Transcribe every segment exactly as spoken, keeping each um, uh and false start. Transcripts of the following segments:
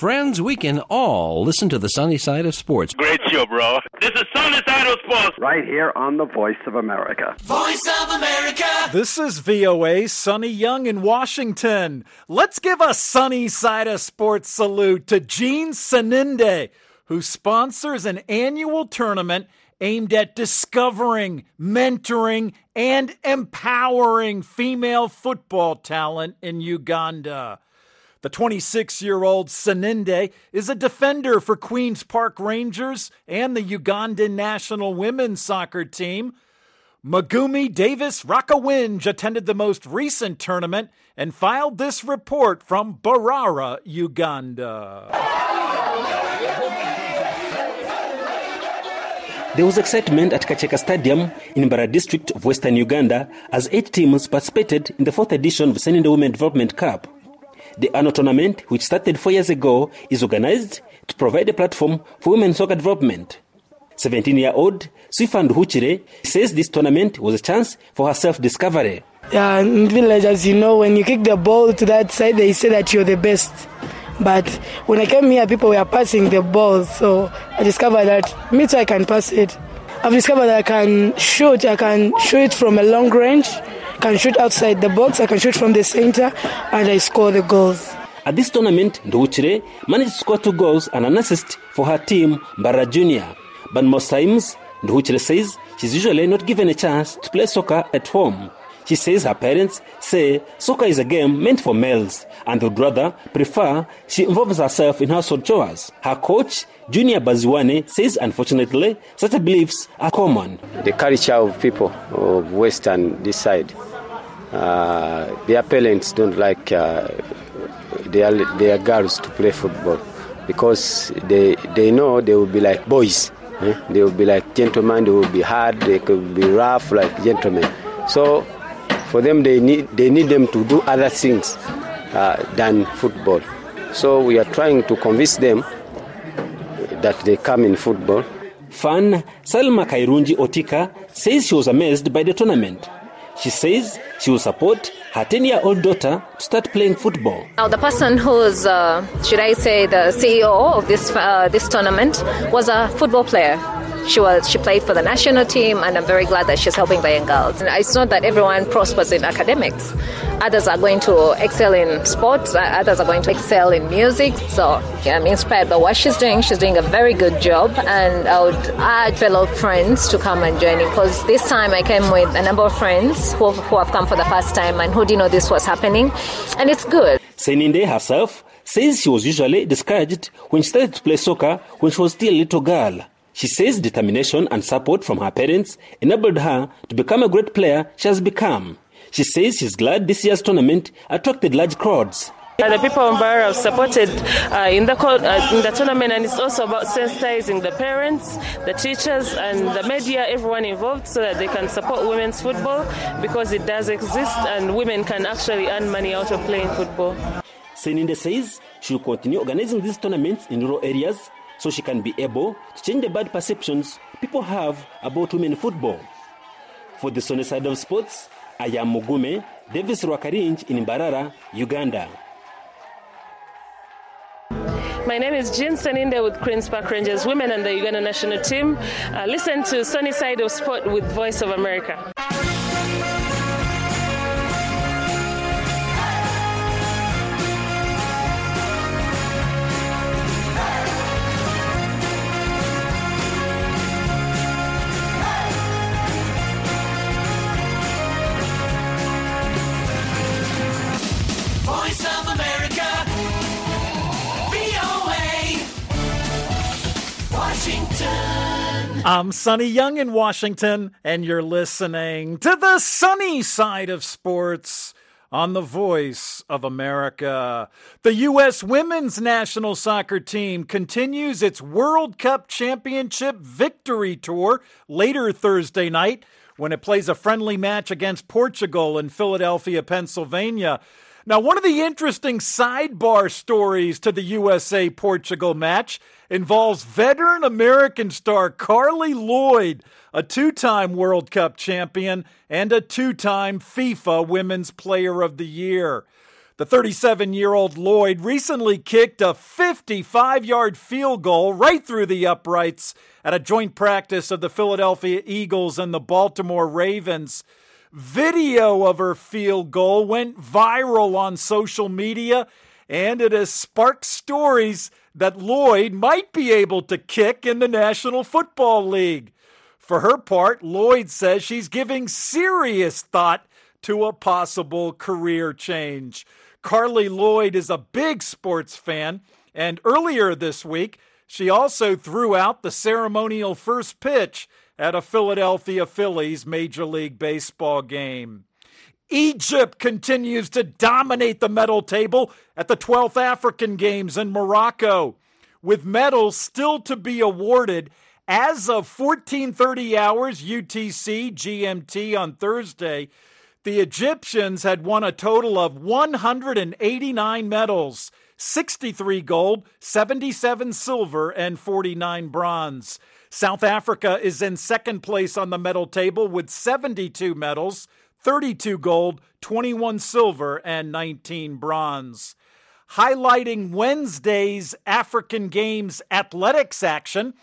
friends, we can all listen to the sunny side of sports. Great show, bro. This is Sunny Side of Sports. Right here on the Voice of America. Voice of America. This is V O A, Sonny Young in Washington. Let's give a sunny side of sports salute to Jean Seninde, who sponsors an annual tournament aimed at discovering, mentoring, and empowering female football talent in Uganda. The twenty-six-year-old Seninde is a defender for Queen's Park Rangers and the Ugandan national women's soccer team. Magumi Davis Rakawinj attended the most recent tournament and filed this report from Barara, Uganda. There was excitement at Kacheka Stadium in Mbara district of Western Uganda as eight teams participated in the fourth edition of the Seninde Women Development Cup. The annual tournament, which started four years ago, is organized to provide a platform for women's soccer development. seventeen-year-old Swifand Huchire says this tournament was a chance for her self-discovery. Yeah, in village, as you know, when you kick the ball to that side, they say that you're the best. But when I came here, people were passing the ball, so I discovered that me too, I can pass it. I've discovered that I can shoot, I can shoot from a long range, I can shoot outside the box, I can shoot from the center, and I score the goals. At this tournament, Nduchire managed to score two goals and an assist for her team, Mbara Junior. But most times, Nduchire says she's usually not given a chance to play soccer at home. She says her parents say soccer is a game meant for males and would rather prefer she involves herself in household chores. Her coach, Junior Baziwane, says unfortunately such beliefs are common. The culture of people of Western this side, uh, their parents don't like uh, their, their girls to play football because they, they know they will be like boys. Eh? They will be like gentlemen, they will be hard, they could be rough like gentlemen. So for them, they need they need them to do other things uh, than football. So we are trying to convince them that they come in football. Fan Salma Kairunji Otika says she was amazed by the tournament. She says she will support her ten-year-old daughter to start playing football. Now, the person who's, uh, should I say, the C E O of this uh, this tournament was a football player. She was she played for the national team, and I'm very glad that she's helping the young girls. And it's not that everyone prospers in academics. Others are going to excel in sports. Others are going to excel in music. So yeah, I'm inspired by what she's doing. She's doing a very good job, and I would urge fellow friends to come and join in, because this time I came with a number of friends who, who have come for the first time and who didn't know this was happening, and it's good. Seninde herself says she was usually discouraged when she started to play soccer when she was still a little girl. She says determination and support from her parents enabled her to become a great player she has become. She says she's glad this year's tournament attracted large crowds. Uh, the people in Mbara have supported uh, in, the, uh, in the tournament, and it's also about sensitizing the parents, the teachers, and the media, everyone involved, so that they can support women's football, because it does exist and women can actually earn money out of playing football. Seninde says she will continue organizing these tournaments in rural areas so she can be able to change the bad perceptions people have about women football. For the sunny side of sports, I am Mugume Davis Rwakarinj in Mbarara, Uganda. My name is Jean Seninde with Queen's Park Rangers Women and the Uganda national team. Uh, listen to Sunny Side of Sport with Voice of America. I'm Sonny Young in Washington, and you're listening to the sunny side of sports on the Voice of America. The U S women's national soccer team continues its World Cup Championship victory tour later Thursday night when it plays a friendly match against Portugal in Philadelphia, Pennsylvania. Now, one of the interesting sidebar stories to the U S A-Portugal match involves veteran American star Carly Lloyd, a two-time World Cup champion and a two-time FIFA Women's Player of the Year. The thirty-seven-year-old Lloyd recently kicked a fifty-five-yard field goal right through the uprights at a joint practice of the Philadelphia Eagles and the Baltimore Ravens. Video of her field goal went viral on social media, and it has sparked stories that Lloyd might be able to kick in the National Football League. For her part, Lloyd says she's giving serious thought to a possible career change. Carly Lloyd is a big sports fan, and earlier this week, she also threw out the ceremonial first pitch at a Philadelphia Phillies Major League Baseball game. Egypt continues to dominate the medal table at the twelfth African Games in Morocco, with medals still to be awarded as of fourteen thirty hours U T C G M T on Thursday. The Egyptians had won a total of one hundred eighty-nine medals, sixty-three gold, seventy-seven silver, and forty-nine bronze. South Africa is in second place on the medal table with seventy-two medals, thirty-two gold, twenty-one silver, and nineteen bronze. Highlighting Wednesday's African Games athletics action,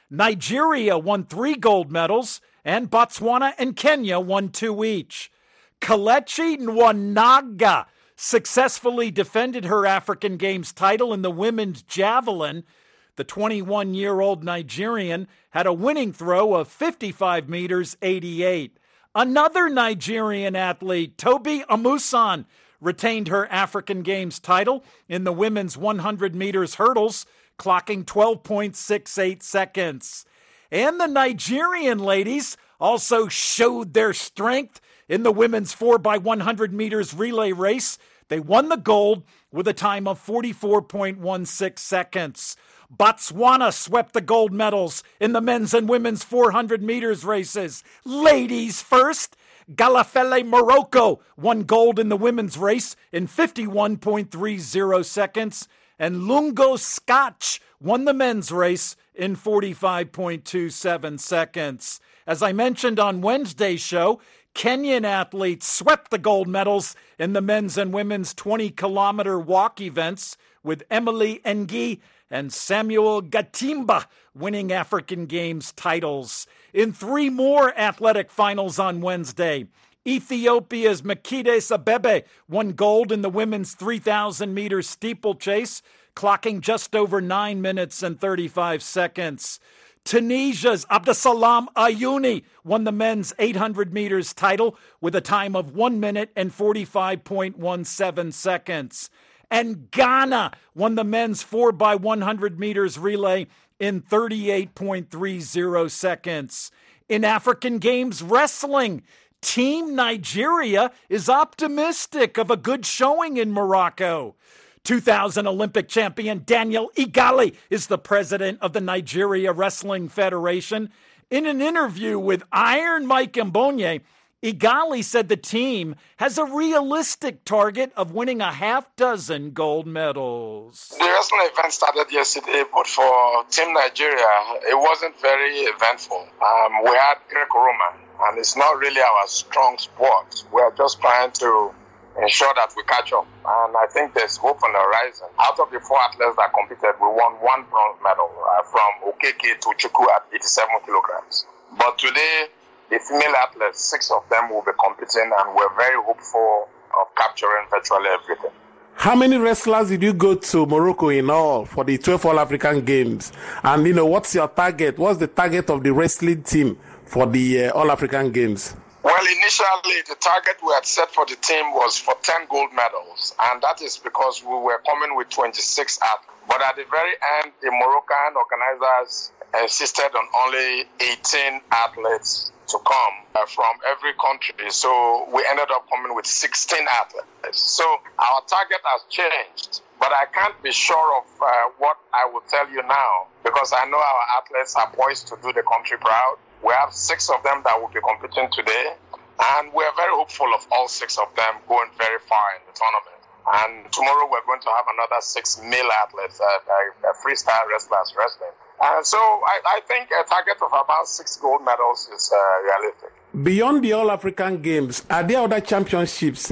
Nigeria won three gold medals, and Botswana and Kenya won two each. Kelechi Nwanaga successfully defended her African Games title in the women's javelin. The twenty-one-year-old Nigerian had a winning throw of fifty-five meters eighty-eight. Another Nigerian athlete, Tobi Amusan, retained her African Games title in the women's one hundred meters hurdles, clocking twelve point six eight seconds. And the Nigerian ladies also showed their strength in the women's four by one hundred meters relay race. They won the gold with a time of forty-four point one six seconds. Botswana swept the gold medals in the men's and women's four hundred meters races. Ladies first, Galafele Morocco won gold in the women's race in fifty-one point three zero seconds, and Lungo Scotch won the men's race in forty-five point two seven seconds. As I mentioned on Wednesday's show, Kenyan athletes swept the gold medals in the men's and women's twenty-kilometer walk events, with Emily Engi and Samuel Gatimba winning African Games titles. In three more athletic finals on Wednesday, Ethiopia's Mekides Abebe won gold in the women's three thousand meter steeplechase, clocking just over nine minutes and thirty-five seconds. Tunisia's Abdesalam Ayouni won the men's eight hundred meters title with a time of one minute and forty-five point one seven seconds. And Ghana won the men's four by one hundred meters relay in thirty-eight point three zero seconds. In African Games wrestling, Team Nigeria is optimistic of a good showing in Morocco. two thousand Olympic champion Daniel Igali is the president of the Nigeria Wrestling Federation. In an interview with Iron Mike Mbonye, Igali said the team has a realistic target of winning a half dozen gold medals. The wrestling event started yesterday, but for Team Nigeria, it wasn't very eventful. Um, we had Greco-Roman, and it's not really our strong sport. We're just trying to ensure that we catch up, and I think there's hope on the horizon. Out of the four athletes that competed, we won one bronze medal uh, from Okeke to Chukwu at eighty-seven kilograms. But today, the female athletes, six of them will be competing, and we're very hopeful of capturing virtually everything. How many wrestlers did you go to Morocco in all for the twelve All-African Games? And, you know, what's your target? What's the target of the wrestling team for the uh, All-African Games? Well, initially, the target we had set for the team was for ten gold medals, and that is because we were coming with twenty-six athletes. But at the very end, the Moroccan organizers insisted on only eighteen athletes to come uh, from every country. So we ended up coming with sixteen athletes. So our target has changed, but I can't be sure of uh, what I will tell you now, because I know our athletes are poised to do the country proud. We have six of them that will be competing today, and we're very hopeful of all six of them going very far in the tournament. And tomorrow we're going to have another six male athletes, uh, uh, freestyle wrestlers wrestling. And so I, I think a target of about six gold medals is uh, realistic. Beyond the All-African Games, are there other championships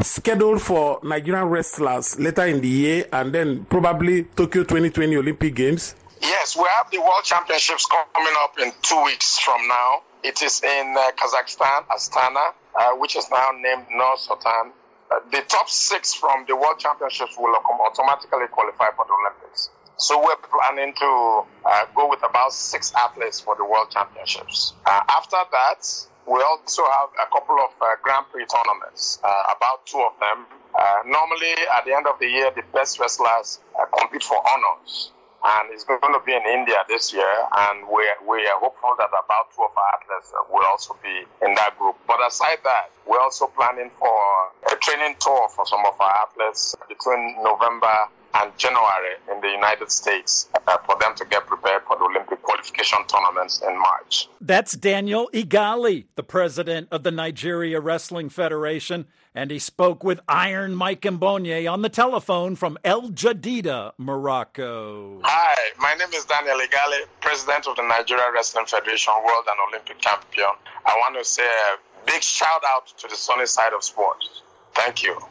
scheduled for Nigerian wrestlers later in the year and then probably Tokyo twenty twenty Olympic Games? Yes, we have the World Championships coming up in two weeks from now. It is in uh, Kazakhstan, Astana, uh, which is now named Nur-Sultan. Uh, the top six from the World Championships will automatically qualify for the Olympics. So we're planning to uh, go with about six athletes for the World Championships. Uh, after that, we also have a couple of uh, Grand Prix tournaments, uh, about two of them. Uh, normally, at the end of the year, the best wrestlers uh, compete for honors. And it's going to be in India this year, and we're, we are hopeful that about two of our athletes will also be in that group. But aside that, we're also planning for a training tour for some of our athletes between November and January in the United States uh, for them to get prepared for the Olympic qualification tournaments in March. That's Daniel Igali, the president of the Nigeria Wrestling Federation, and he spoke with Iron Mike Mbonye on the telephone from El Jadida, Morocco. Hi, my name is Daniel Igali, president of the Nigeria Wrestling Federation, world and Olympic champion. I want to say a big shout out to the sunny side of sports. Thank you.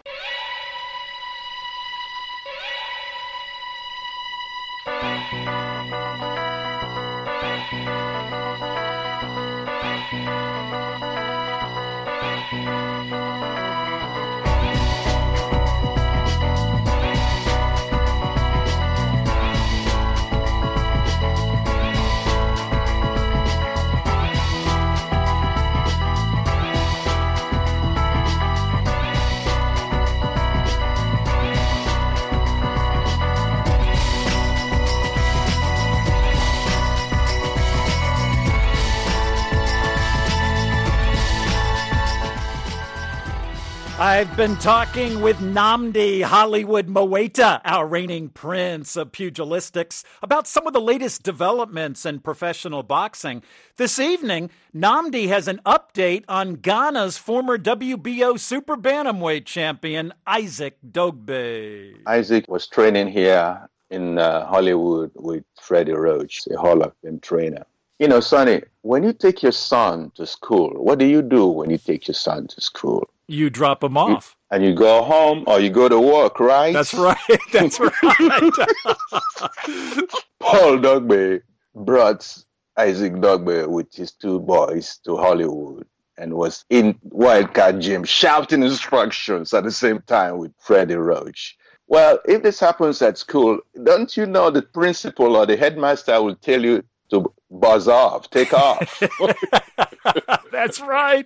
I've been talking with Nnamdi Hollywood Mowaita, our reigning prince of pugilistics, about some of the latest developments in professional boxing. This evening, Nnamdi has an update on Ghana's former W B O super bantamweight champion, Isaac Dogbe. Isaac was training here in uh, Hollywood with Freddie Roach, a Hall of Fame trainer. You know, Sonny, when you take your son to school, what do you do when you take your son to school? You drop him off. And you go home or you go to work, right? That's right. That's right. Paul Dogbe brought Isaac Dogbe with his two boys to Hollywood and was in Wildcat Gym shouting instructions at the same time with Freddie Roach. Well, if this happens at school, don't you know the principal or the headmaster will tell you to buzz off, take off. That's right.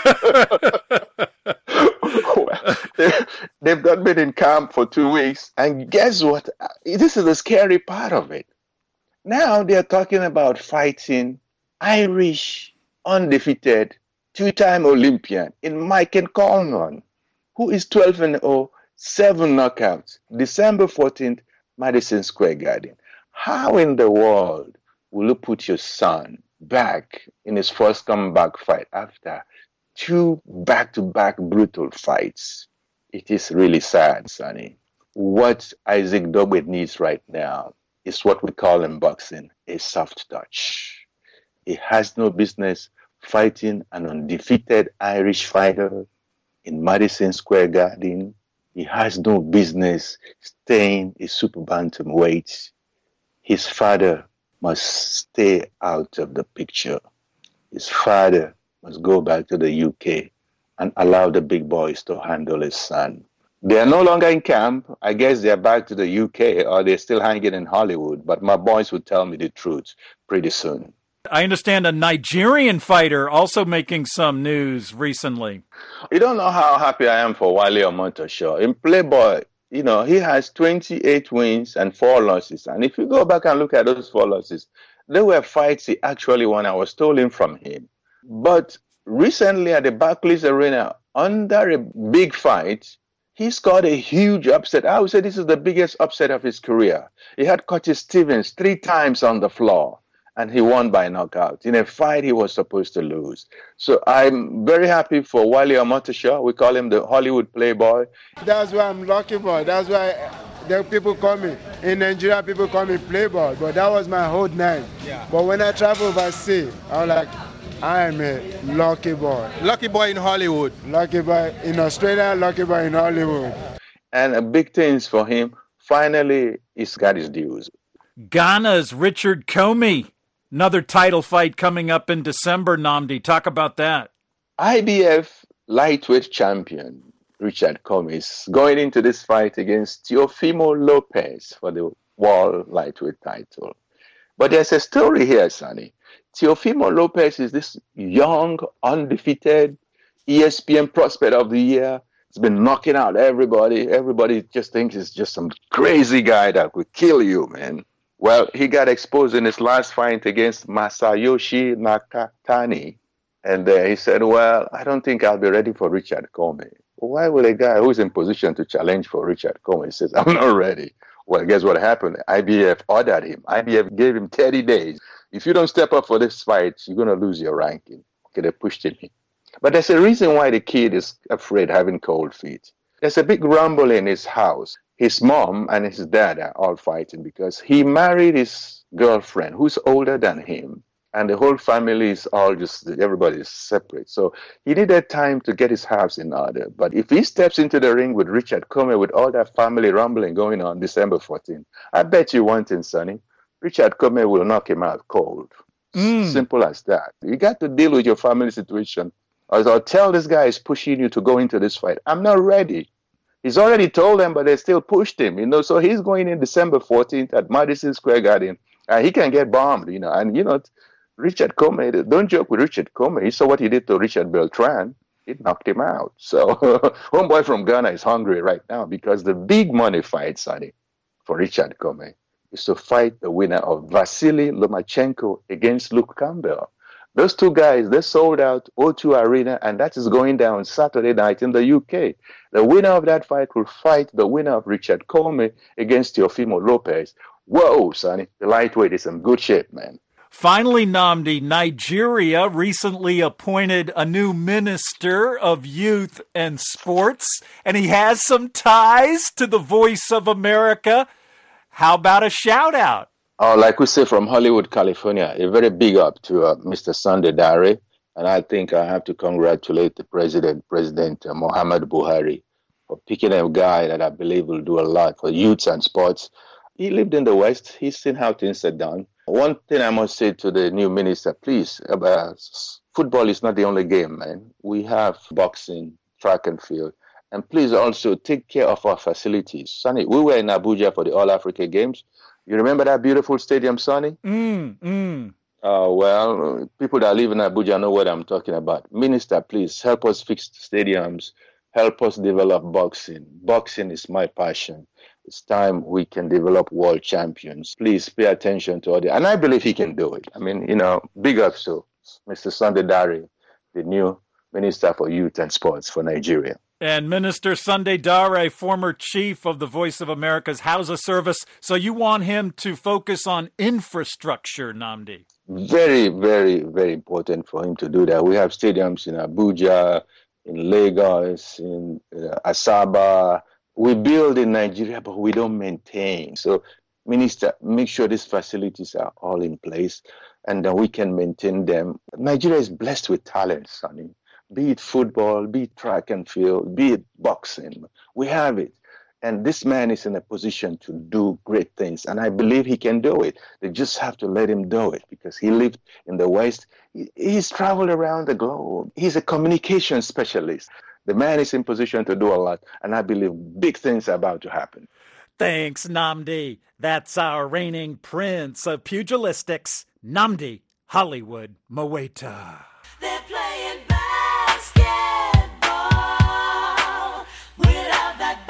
Well, they've not been in camp for two weeks. And guess what? This is the scary part of it. Now they're talking about fighting Irish, undefeated, two-time Olympian in Mike Coleman, who is twelve and oh, seven knockouts, December fourteenth, Madison Square Garden. How in the world will you put your son back in his first comeback fight after two back-to-back brutal fights? It is really sad, Sonny. What Isaac Dogbe needs right now is what we call in boxing a soft touch. He has no business fighting an undefeated Irish fighter in Madison Square Garden. He has no business staying a super bantamweight. His father must stay out of the picture. His father must go back to the U K and allow the big boys to handle his son. They are no longer in camp. I guess they're back to the U K or they're still hanging in Hollywood, but my boys will tell me the truth pretty soon. I understand a Nigerian fighter also making some news recently. You don't know how happy I am for Wale Omotosho. In Playboy, you know, he has twenty-eight wins and four losses. And if you go back and look at those four losses, they were fights he actually won. I was stolen from him. But recently at the Barclays Arena, under a big fight, he scored a huge upset. I would say this is the biggest upset of his career. He had Curtis Stevens three times on the floor, and he won by knockout in a fight he was supposed to lose. So I'm very happy for Wale Omotosho. We call him the Hollywood Playboy. That's why I'm lucky boy. That's why the people call me, in Nigeria, people call me Playboy. But that was my whole name. Yeah. But when I travel overseas, I was like, I am a lucky boy. Lucky boy in Hollywood. Lucky boy in Australia, lucky boy in Hollywood. And a big things for him, finally, he's got his dues. Ghana's Richard Comey. Another title fight coming up in December, Nnamdi. Talk about that. I B F lightweight champion Richard Comey is going into this fight against Teofimo Lopez for the world lightweight title. But there's a story here, Sonny. Teofimo Lopez is this young, undefeated E S P N prospect of the year. He's been knocking out everybody. Everybody just thinks he's just some crazy guy that could kill you, man. Well, he got exposed in his last fight against Masayoshi Nakatani. And uh, he said, well, I don't think I'll be ready for Richard Comey. Why would a guy who's in position to challenge for Richard Comey says, I'm not ready? Well, guess what happened? I B F ordered him. I B F gave him thirty days. If you don't step up for this fight, you're going to lose your ranking. Okay, they pushed him in. But there's a reason why the kid is afraid having cold feet. There's a big rumble in his house. His mom and his dad are all fighting because he married his girlfriend who's older than him. And the whole family is all just, everybody is separate. So he needed time to get his house in order. But if he steps into the ring with Richard Comey with all that family rumbling going on December fourteenth, I bet you one thing, Sonny, Richard Comey will knock him out cold. Mm. Simple as that. You got to deal with your family situation. Or I'll tell this guy is pushing you to go into this fight. I'm not ready. He's already told them, but they still pushed him, you know. So he's going in December fourteenth at Madison Square Garden. And he can get bombed, you know. And, you know, Richard Comey, don't joke with Richard Comey. You saw what he did to Richard Beltran. It knocked him out. So homeboy from Ghana is hungry right now because the big money fight, Sonny, for Richard Comey is to fight the winner of Vasily Lomachenko against Luke Campbell. Those two guys, they sold out O two Arena, and that is going down Saturday night in the U K. The winner of that fight will fight the winner of Richard Comey against Teofimo Lopez. Whoa, Sonny, the lightweight is in good shape, man. Finally, Nnamdi, Nigeria recently appointed a new minister of youth and sports, and he has some ties to the Voice of America. How about a shout-out? Oh, like we say from Hollywood, California, a very big up to uh, Mister Sunday Dare. And I think I have to congratulate the president, President uh, Muhammad Buhari, for picking a guy that I believe will do a lot for youth and sports. He lived in the West. He's seen how things are done. One thing I must say to the new minister, please, uh, football is not the only game, man. We have boxing, track and field. And please also take care of our facilities. Sonny, we were in Abuja for the All-Africa Games. You remember that beautiful stadium, Sonny? Mm, mm. Uh, well, people that live in Abuja know what I'm talking about. Minister, please help us fix stadiums. Help us develop boxing. Boxing is my passion. It's time we can develop world champions. Please pay attention to all that. And I believe he can do it. I mean, you know, big ups to Mister Sunday Dare, the new Minister for Youth and Sports for Nigeria. And Minister Sunday Dare, former chief of the Voice of America's Hausa service. So you want him to focus on infrastructure, Nnamdi? Very, very, very important for him to do that. We have stadiums in Abuja, in Lagos, in uh, Asaba. We build in Nigeria, but we don't maintain. So, Minister, make sure these facilities are all in place and then we can maintain them. Nigeria is blessed with talent, Sonny. Be it football, be it track and field, be it boxing. We have it. And this man is in a position to do great things. And I believe he can do it. They just have to let him do it because he lived in the West. He, he's traveled around the globe. He's a communication specialist. The man is in position to do a lot. And I believe big things are about to happen. Thanks, Nnamdi. That's our reigning prince of pugilistics, Nnamdi Hollywood Maweta. They're playing basketball. We love that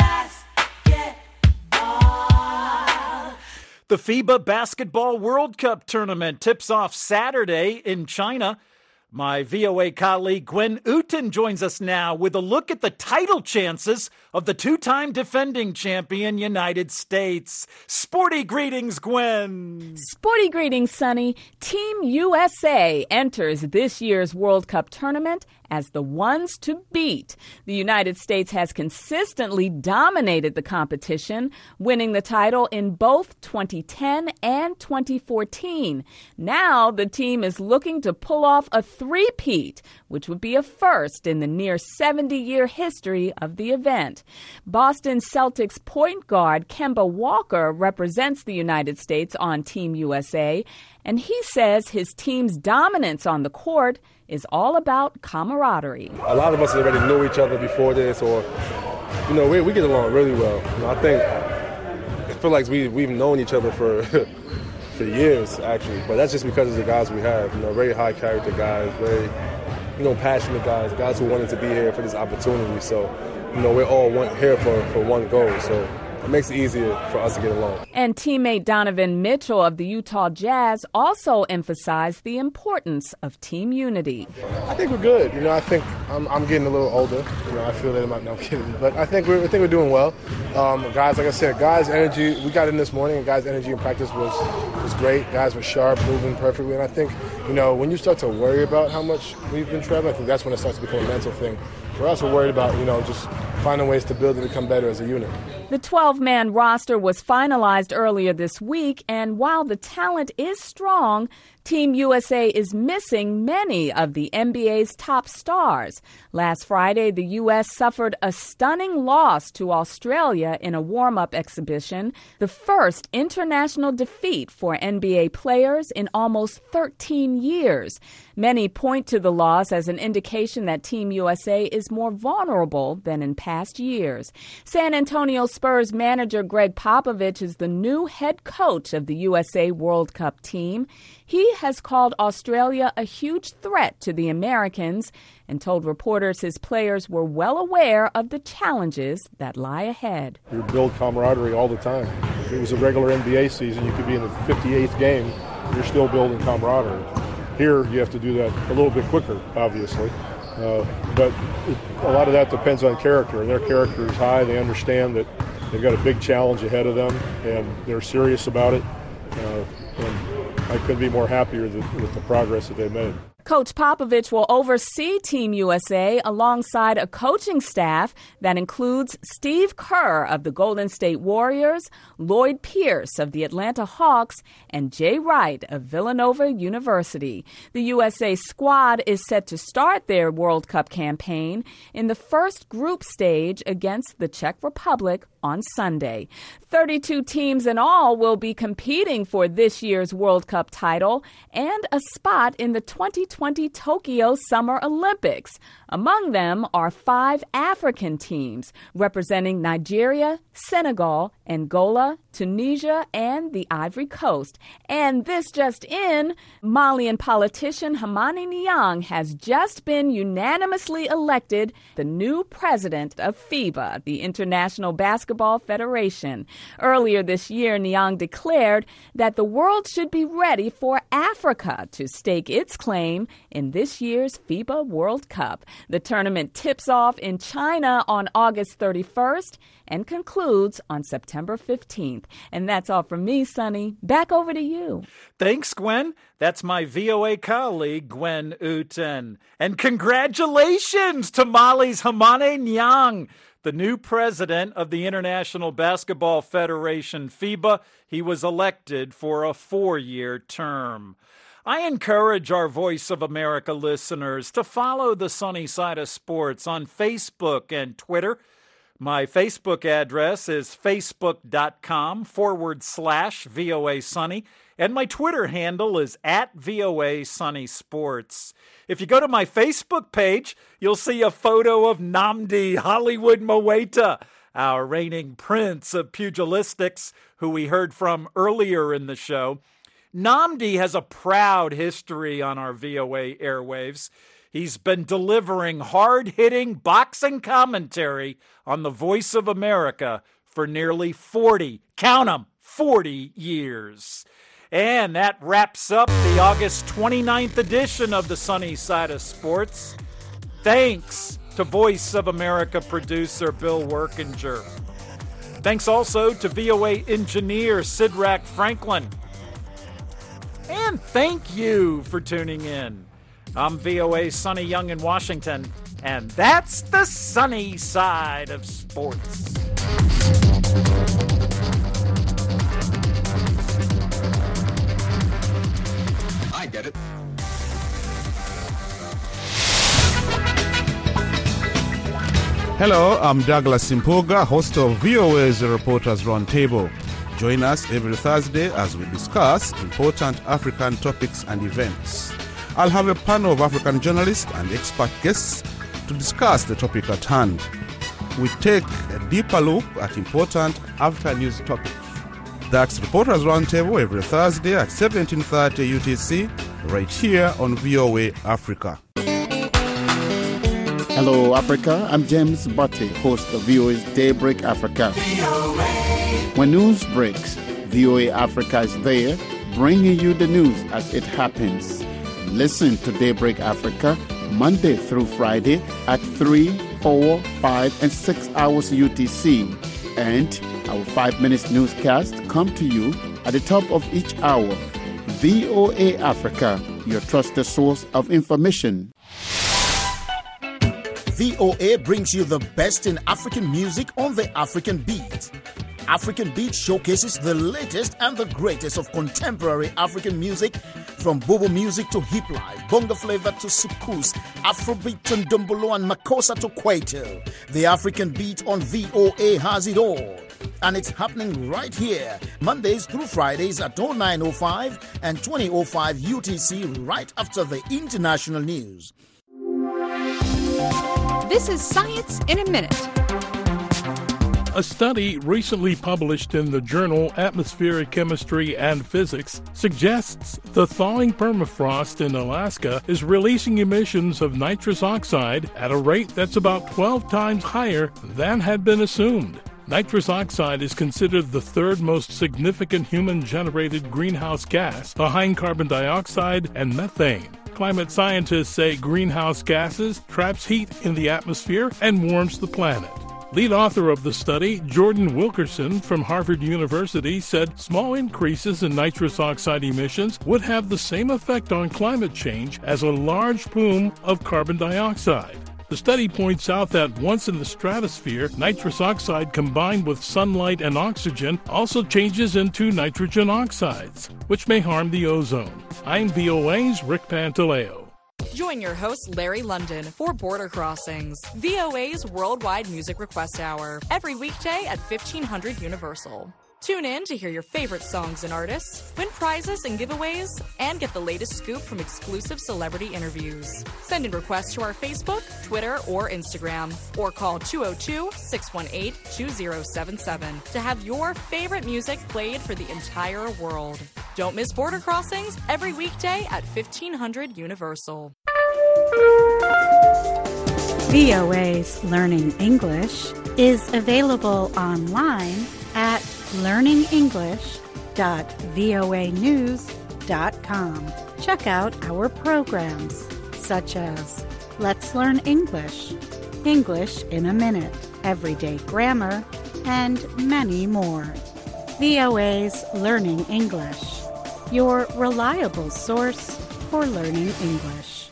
basketball. The FIBA Basketball World Cup tournament tips off Saturday in China. My V O A colleague Gwen Uten joins us now with a look at the title chances of the two-time defending champion United States. Sporty greetings, Gwen. Sporty greetings, Sonny. Team U S A enters this year's World Cup tournament as the ones to beat. The United States has consistently dominated the competition, winning the title in both twenty ten and twenty fourteen. Now the team is looking to pull off a three-peat, which would be a first in the near seventy-year history of the event. Boston Celtics point guard Kemba Walker represents the United States on Team U S A, and he says his team's dominance on the court is all about camaraderie. A lot of us already knew each other before this, or, you know, we, we get along really well. You know, I think, I feel like we, we've known each other for for years, actually, but that's just because of the guys we have. You know, very high character guys, very, you know, passionate guys, guys who wanted to be here for this opportunity. So, you know, we're all one, here for, for one goal. So it makes it easier for us to get along. And teammate Donovan Mitchell of the Utah Jazz also emphasized the importance of team unity. I think we're good. You know, I think I'm, I'm getting a little older. You know, I feel that I'm not, no, I'm kidding. But I think we're, I think we're doing well. Um, guys, like I said, guys' energy, we got in this morning, and guys' energy in practice was, was great. Guys were sharp, moving perfectly. And I think, you know, when you start to worry about how much we've been traveling, I think that's when it starts to become a mental thing. For us, we're worried about, you know, just finding ways to build and become better as a unit. The twelve-man roster was finalized earlier this week, and while the talent is strong, Team U S A is missing many of the N B A's top stars. Last Friday, the U S suffered a stunning loss to Australia in a warm-up exhibition, the first international defeat for N B A players in almost thirteen years. Many point to the loss as an indication that Team U S A is more vulnerable than in past years. San Antonio Spurs manager Greg Popovich is the new head coach of the U S A World Cup team. He has called Australia a huge threat to the Americans and told reporters his players were well aware of the challenges that lie ahead. You build camaraderie all the time. If it was a regular N B A season, you could be in the fifty-eighth game, you're still building camaraderie. Here, you have to do that a little bit quicker, obviously. Uh, but it, a lot of that depends on character, and their character is high. They understand that they've got a big challenge ahead of them, and they're serious about it. Uh, and I couldn't be more happier that, with the progress that they've made. Coach Popovich will oversee Team U S A alongside a coaching staff that includes Steve Kerr of the Golden State Warriors, Lloyd Pierce of the Atlanta Hawks, and Jay Wright of Villanova University. The U S A squad is set to start their World Cup campaign in the first group stage against the Czech Republic on Sunday. thirty-two teams in all will be competing for this year's World Cup title and a spot in the twenty twenty Tokyo Summer Olympics. Among them are five African teams representing Nigeria, Senegal, Angola, Tunisia, and the Ivory Coast. And this just in, Malian politician Hamani Niang has just been unanimously elected the new president of FIBA, the International Basketball Federation. Earlier this year, Niang declared that the world should be ready for Africa to stake its claim in this year's FIBA World Cup. The tournament tips off in China on August thirty-first and concludes on September fifteenth. And that's all from me, Sonny. Back over to you. Thanks, Gwen. That's my V O A colleague, Gwen Uten. And congratulations to Mali's Hamani Niang, the new president of the International Basketball Federation, FIBA. He was elected for a four-year term. I encourage our Voice of America listeners to follow the Sunny Side of Sports on Facebook and Twitter. My Facebook address is facebook.com forward slash VOA Sunny, and my Twitter handle is at VOA Sunny Sports. If you go to my Facebook page, you'll see a photo of Nnamdi Hollywood Mowaita, our reigning prince of pugilistics, who we heard from earlier in the show. Nnamdi has a proud history on our V O A airwaves. He's been delivering hard-hitting boxing commentary on the Voice of America for nearly forty, count 'em, forty years. And that wraps up the August twenty-ninth edition of the Sunny Side of Sports. Thanks to Voice of America producer Bill Workinger. Thanks also to V O A engineer Sidrak Franklin. And thank you for tuning in. I'm V O A's Sonny Young in Washington, and that's the sunny side of sports. I get it. Hello, I'm Douglas Simpoga, host of V O A's Reporters Roundtable. Join us every Thursday as we discuss important African topics and events. I'll have a panel of African journalists and expert guests to discuss the topic at hand. We take a deeper look at important African news topics. That's Reporters Roundtable every Thursday at seventeen thirty U T C, right here on V O A Africa. Hello, Africa. I'm James Butte, host of V O A's Daybreak Africa. When news breaks, V O A Africa is there, bringing you the news as it happens. Listen to Daybreak Africa Monday through Friday at three, four, five, and six hours U T C. And our five minutes newscast come to you at the top of each hour. V O A Africa, your trusted source of information. V O A brings you the best in African music on the African Beat. African Beat showcases the latest and the greatest of contemporary African music, from bobo music to hip life, bongo flavor to soukous, Afrobeat to ndombolo and makossa to kwaito. The African Beat on V O A has it all. And it's happening right here, Mondays through Fridays at oh nine oh five and twenty oh five U T C, right after the international news. This is Science in a Minute. A study recently published in the journal Atmospheric Chemistry and Physics suggests the thawing permafrost in Alaska is releasing emissions of nitrous oxide at a rate that's about twelve times higher than had been assumed. Nitrous oxide is considered the third most significant human-generated greenhouse gas, behind carbon dioxide and methane. Climate scientists say greenhouse gases traps heat in the atmosphere and warms the planet. Lead author of the study, Jordan Wilkerson from Harvard University, said small increases in nitrous oxide emissions would have the same effect on climate change as a large plume of carbon dioxide. The study points out that once in the stratosphere, nitrous oxide combined with sunlight and oxygen also changes into nitrogen oxides, which may harm the ozone. I'm V O A's Rick Pantaleo. Join your host, Larry London, for Border Crossings, V O A's Worldwide Music Request Hour, every weekday at fifteen hundred Universal. Tune in to hear your favorite songs and artists, win prizes and giveaways, and get the latest scoop from exclusive celebrity interviews. Send in requests to our Facebook, Twitter, or Instagram, or call two oh two, six one eight, two oh seven seven to have your favorite music played for the entire world. Don't miss Border Crossings every weekday at fifteen hundred Universal. V O A's Learning English is available online at learning english dot voa news dot com. Check out our programs such as Let's Learn English, English in a Minute, Everyday Grammar, and many more. V O A's Learning English, your reliable source for learning English.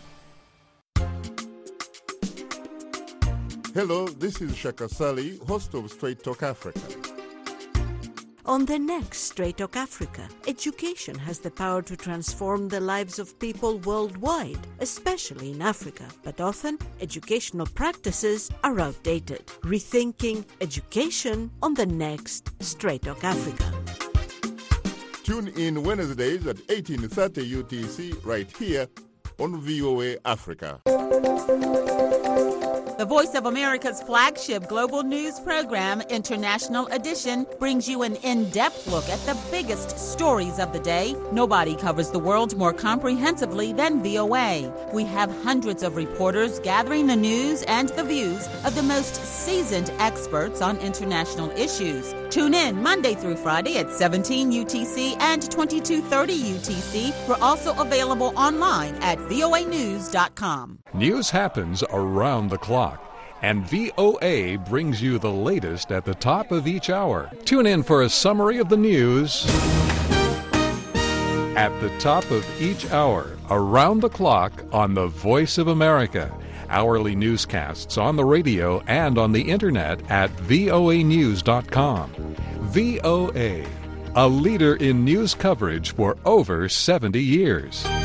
Hello, this is Shaka Sali, host of Straight Talk Africa. On the next Straight Talk Africa, education has the power to transform the lives of people worldwide, especially in Africa. But often, educational practices are outdated. Rethinking education on the next Straight Talk Africa. Tune in Wednesdays at eighteen thirty U T C right here on V O A Africa. The Voice of America's flagship global news program, International Edition, brings you an in-depth look at the biggest stories of the day. Nobody covers the world more comprehensively than V O A. We have hundreds of reporters gathering the news and the views of the most seasoned experts on international issues. Tune in Monday through Friday at seventeen U T C and twenty-two thirty U T C. We're also available online at V O A news dot com. News happens around the clock, and V O A brings you the latest at the top of each hour. Tune in for a summary of the news At the top of each hour, around the clock on the Voice of America. Hourly newscasts on the radio and on the internet at voa news dot com. V O A, a leader in news coverage for over seventy years.